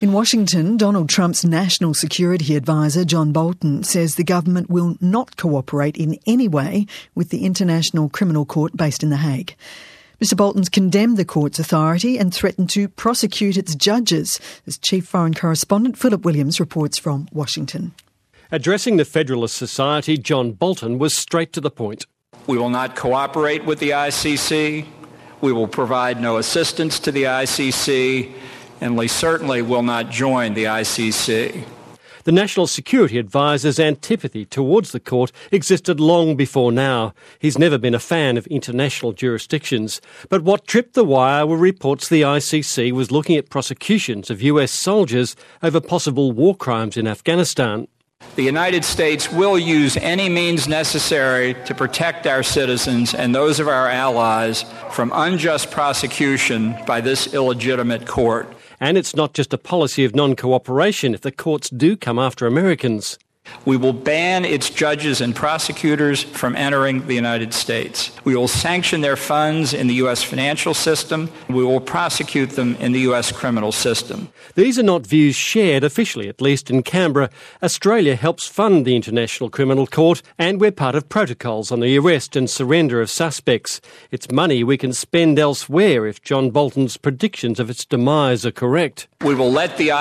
In Washington, Donald Trump's national security advisor, John Bolton, says the government will not cooperate in any way with the International Criminal Court based in The Hague. Mr Bolton's condemned the court's authority and threatened to prosecute its judges, as Chief Foreign Correspondent Philip Williams reports from Washington. Addressing the Federalist Society, John Bolton was straight to the point. We will not cooperate with the ICC. We will provide no assistance to the ICC. And we certainly will not join the ICC. The National Security Advisor's antipathy towards the court existed long before now. He's never been a fan of international jurisdictions. But what tripped the wire were reports the ICC was looking at prosecutions of US soldiers over possible war crimes in Afghanistan. The United States will use any means necessary to protect our citizens and those of our allies from unjust prosecution by this illegitimate court. And it's not just a policy of non-cooperation if the courts do come after Americans. We will ban its judges and prosecutors from entering the United States. We will sanction their funds in the U.S. financial system. We will prosecute them in the U.S. criminal system. These are not views shared officially, at least in Canberra. Australia helps fund the International Criminal Court, and we're part of protocols on the arrest and surrender of suspects. It's money we can spend elsewhere if John Bolton's predictions of its demise are correct. We will let the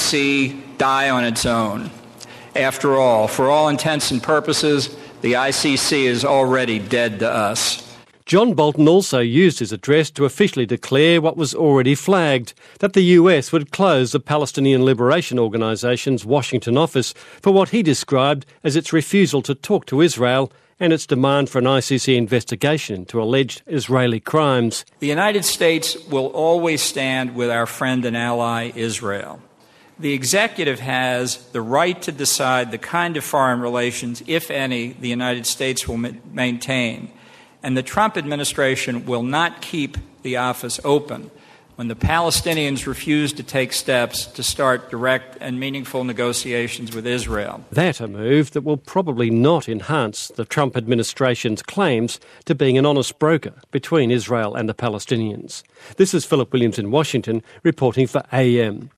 ICC die on its own. After all, for all intents and purposes, the ICC is already dead to us. John Bolton also used his address to officially declare what was already flagged, that the US would close the Palestinian Liberation Organisation's Washington office for what he described as its refusal to talk to Israel and its demand for an ICC investigation into alleged Israeli crimes. The United States will always stand with our friend and ally Israel. The executive has the right to decide the kind of foreign relations, if any, the United States will maintain. And the Trump administration will not keep the office open when the Palestinians refuse to take steps to start direct and meaningful negotiations with Israel. That a move that will probably not enhance the Trump administration's claims to being an honest broker between Israel and the Palestinians. This is Philip Williams in Washington, reporting for AM.